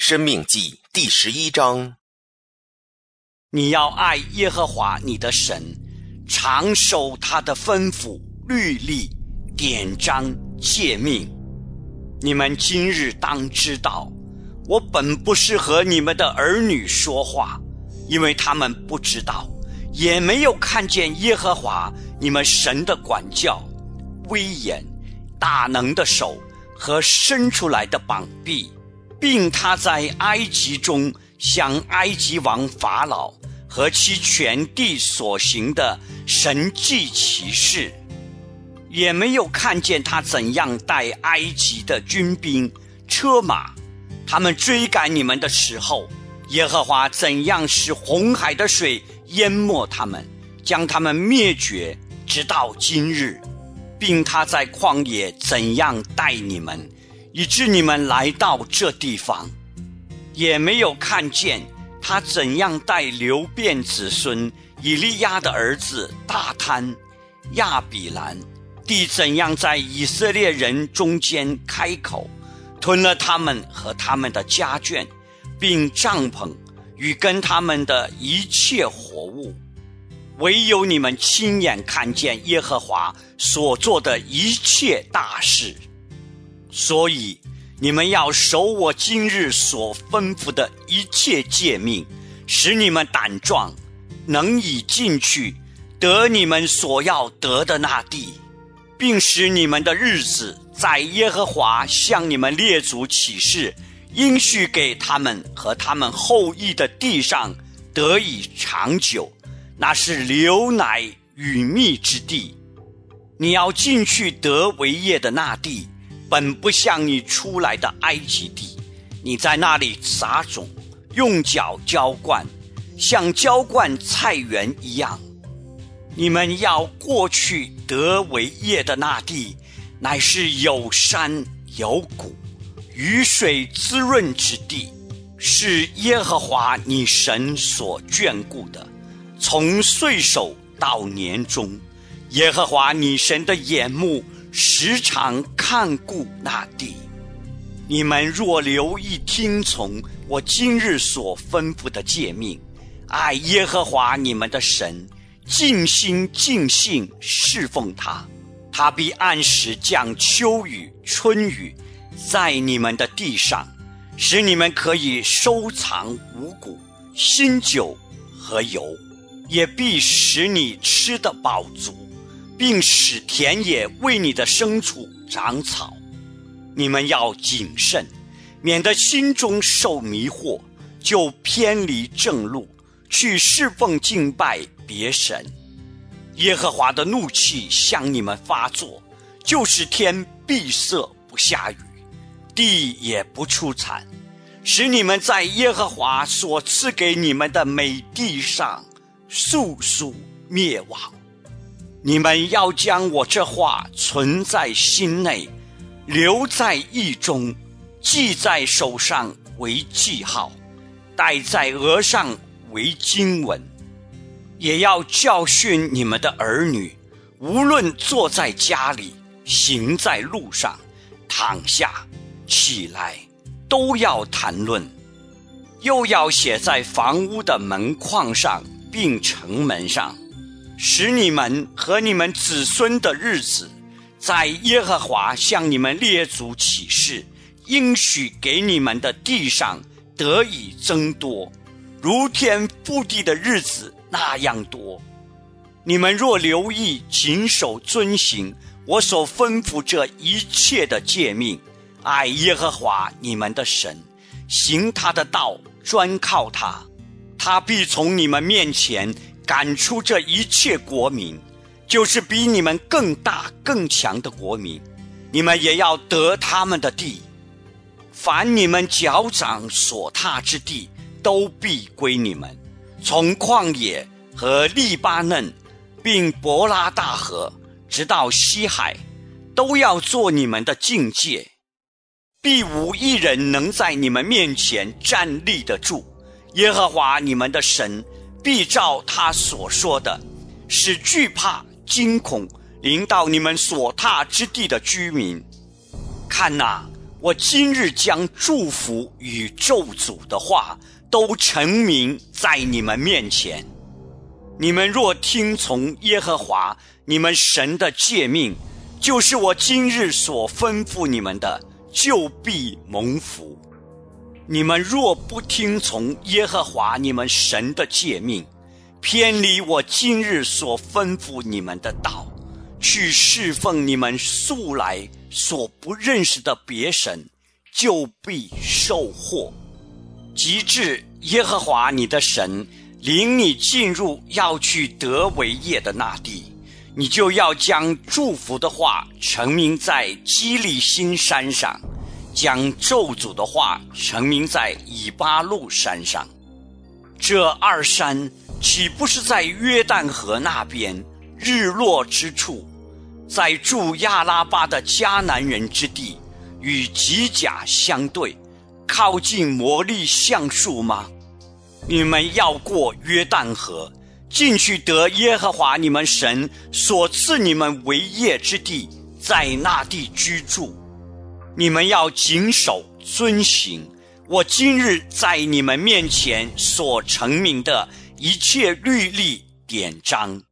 申命记第11章。 你要爱耶和华你的神，常守他的吩咐、律例、典章、诫命。你们今日当知道，我本不是和你们的儿女说话，因为他们不知道，也没有看见耶和华你们神的管教、威严、大能的手和伸出来的膀臂，并他在埃及中向埃及王法老和其全地所行的神迹奇事，也没有看见他怎样带埃及的军兵车马，他们追赶你们的时候，耶和华怎样使红海的水淹没他们，将他们灭绝，直到今日，并他在旷野怎样带你们，以致你们来到这地方，也没有看见他怎样带流便子孙以利亚的儿子大贪、亚比兰，地怎样在以色列人中间开口，吞了他们和他们的家眷，并帐篷与跟他们的一切活物。唯有你们亲眼看见耶和华所做的一切大事，所以你们要守我今日所吩咐的一切诫命，使你们胆壮，能以进去得你们所要得的那地，并使你们的日子在耶和华向你们列祖起誓应许给他们和他们后裔的地上得以长久，那是流奶与蜜之地。你要进去得为业的那地，本不像你出来的埃及地，你在那里撒种，用脚浇灌，像浇灌菜园一样。你们要过去得为业的那地，乃是有山有谷，雨水滋润之地，是耶和华你神所眷顾的。从岁首到年终，耶和华你神的眼目时常看顾那地。你们若留意听从我今日所吩咐的诫命，爱耶和华你们的神，尽心尽性侍奉他，他必按时降秋雨春雨在你们的地上，使你们可以收藏五谷、新酒和油，也必使你吃得饱足，并使田野为你的牲畜长草。你们要谨慎，免得心中受迷惑，就偏离正路，去侍奉敬拜别神。耶和华的怒气向你们发作，就是天闭塞不下雨，地也不出产，使你们在耶和华所赐给你们的美地上速速灭亡。你们要将我这话存在心内，留在意中，记在手上为记号，戴在额上为经文，也要教训你们的儿女，无论坐在家里，行在路上，躺下起来，都要谈论，又要写在房屋的门框上，并城门上，使你们和你们子孙的日子，在耶和华向你们列祖起誓应许给你们的地上得以增多，如天覆地的日子那样多。你们若留意谨守遵行我所吩咐这一切的诫命，爱耶和华你们的神，行他的道，专靠他，他必从你们面前赶出这一切国民，就是比你们更大更强的国民，你们也要得他们的地。凡你们脚掌所踏之地，都必归你们，从旷野和利巴嫩，并伯拉大河，直到西海，都要做你们的境界。必无一人能在你们面前站立得住。耶和华你们的神必照他所说的，使惧怕惊恐临到你们所踏之地的居民。看哪， 我今日将祝福与咒诅的话都陈明在你们面前。你们若听从耶和华你们神的诫命，就是我今日所吩咐你们的，就必蒙福。你们若不听从耶和华你们神的诫命，偏离我今日所吩咐你们的道，去侍奉你们素来所不认识的别神，就必受祸。及至耶和华你的神领你进入要去得为业的那地，你就要将祝福的话陈明在基利心山上，将咒诅的话陈明在以巴路山上。这二山岂不是在约旦河那边日落之处，在住亚拉巴的迦南人之地，与吉甲相对，靠近摩利橡树吗？你们要过约旦河，进去得耶和华你们神所赐你们为业之地，在那地居住。你们要谨守遵行我今日在你们面前所陈明的一切律例典章。